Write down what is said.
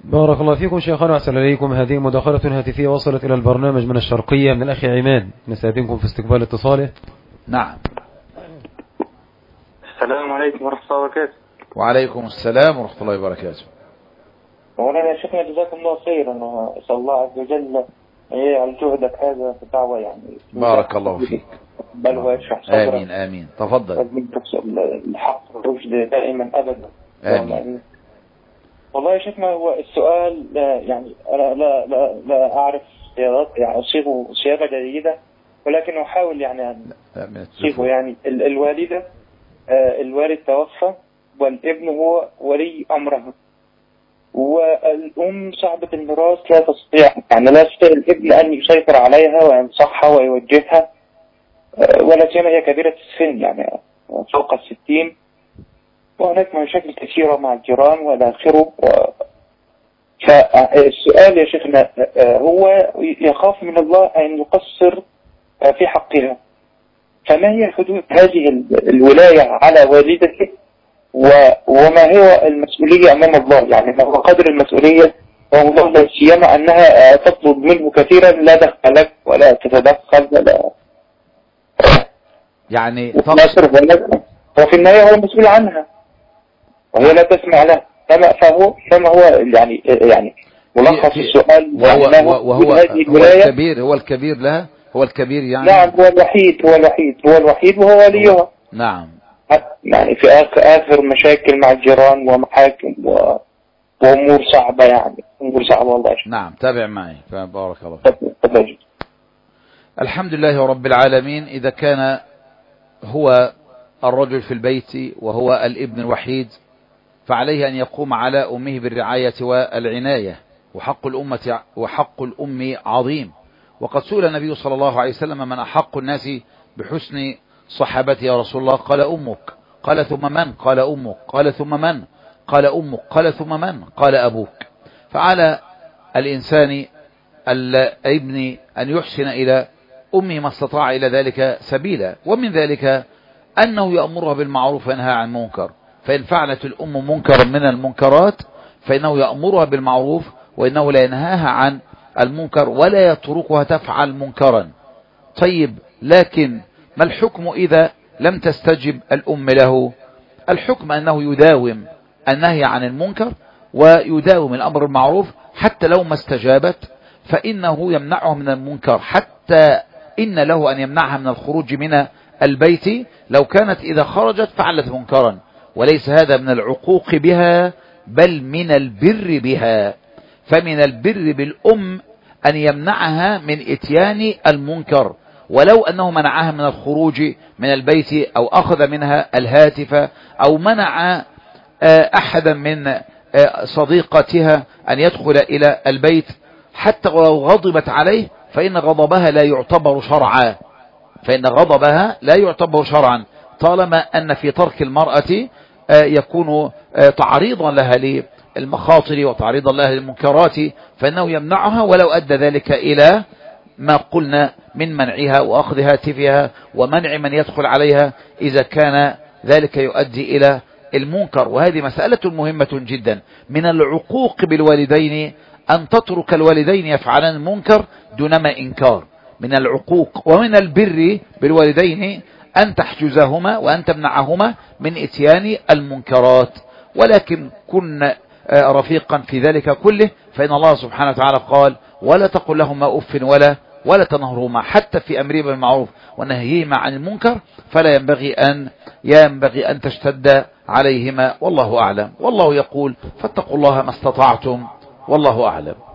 بارك الله فيكم شيخنا وأحسن إليكم. هذه مداخلة هاتفية وصلت إلى البرنامج من الشرقية من الأخ عماد، نستأذنكم في استقبال اتصاله. نعم. السلام عليكم ورحمة الله وبركاته. وعليكم السلام ورحمة الله وبركاته. مولانا يا شيخنا جزاكم الله خيرا، وأسأل الله عز وجل يجعل جهدك هذا في الدعوة يعني. بارك الله فيك. بل ويشرح صدرك. آمين آمين. تفضل. الحق والرشد دائما أبدا. آمين. والله يا شيخنا هو السؤال يعني أنا لا أعرف يعني أصيغه صياغة جيدة، ولكن أحاول يعني أن أصيغه. يعني الوالدة الوالد توفى والابن هو ولي أمرها، والأم صاحبة الميراث لا تستطيع الابن أن يسيطر عليها وينصحها ويوجهها، ولا سيما هي كبيرة السن يعني فوق 60، وهناك مشاكل كثيرة مع الجيران والى آخره. فالسؤال يا شيخنا هو يخاف من الله أن يقصر في حقها، فما هي حدود هذه الولاية على والدته، وما هي المسؤولية أمام الله؟ يعني ما هو قدر المسؤولية والله لا سيما أنها تطلب منه كثيرا، لا دخل لك ولا تتدخل ولا يعني وفي النهاية هو المسؤول عنها وهي لا تسمع له. فما هو يعني ملخص السؤال. هو الكبير لها، هو الكبير يعني. نعم هو الوحيد وهو وليها. نعم. يعني في آخر مشاكل مع الجيران ومحاكم وأمور صعبة، يعني أمور صعبة والله. نعم تابع معي. بارك الله فيك. الحمد لله رب العالمين. إذا كان هو الرجل في البيت وهو الابن الوحيد، فعليه أن يقوم على أمه بالرعاية والعناية، وحق الأم عظيم. وقد سئل النبي صلى الله عليه وسلم: من أحق الناس بحسن صحابتي يا رسول الله؟ قال أمك. قال ثم من؟ قال أمك. قال ثم من؟ قال أمك. قال ثم من؟ قال أبوك. فعلى الإنسان الابن أن يحسن إلى أمه ما استطاع إلى ذلك سبيلا، ومن ذلك أنه يأمرها بالمعروف وينهى عن منكر. فإن فعلت الأم منكرا من المنكرات فإنه يأمرها بالمعروف وإنه لا ينهاها عن المنكر ولا يتركها تفعل منكرا. طيب، لكن ما الحكم إذا لم تستجب الأم له؟ الحكم أنه يداوم النهي عن المنكر ويداوم الأمر بالمعروف، حتى لو ما استجابت فإنه يمنعه من المنكر، حتى إن له أن يمنعها من الخروج من البيت لو كانت إذا خرجت فعلت منكرا، وليس هذا من العقوق بها بل من البر بها. فمن البر بالأم أن يمنعها من إتيان المنكر، ولو أنه منعها من الخروج من البيت أو أخذ منها الهاتف أو منع أحدا من صديقتها أن يدخل إلى البيت، حتى ولو غضبت عليه فإن غضبها لا يعتبر شرعا، طالما أن في ترك المرأة يكون تعريضا لها للمخاطر وتعريضا لها للمنكرات، فإنه يمنعها ولو أدى ذلك إلى ما قلنا من منعها وأخذ هاتفها ومنع من يدخل عليها إذا كان ذلك يؤدي إلى المنكر. وهذه مسألة مهمة جدا. من العقوق بالوالدين أن تترك الوالدين يفعلان المنكر دونما إنكار، من العقوق. ومن البر بالوالدين أن تحجزهما وأن تمنعهما من إتيان المنكرات، ولكن كن رفيقا في ذلك كله، فإن الله سبحانه وتعالى قال: ولا تقل لهما أف ولا تنهرهما، حتى في أمره بالمعروف ونهيهما عن المنكر فلا ينبغي أن تشتد عليهما، والله أعلم. والله يقول: فاتقوا الله ما استطعتم، والله أعلم.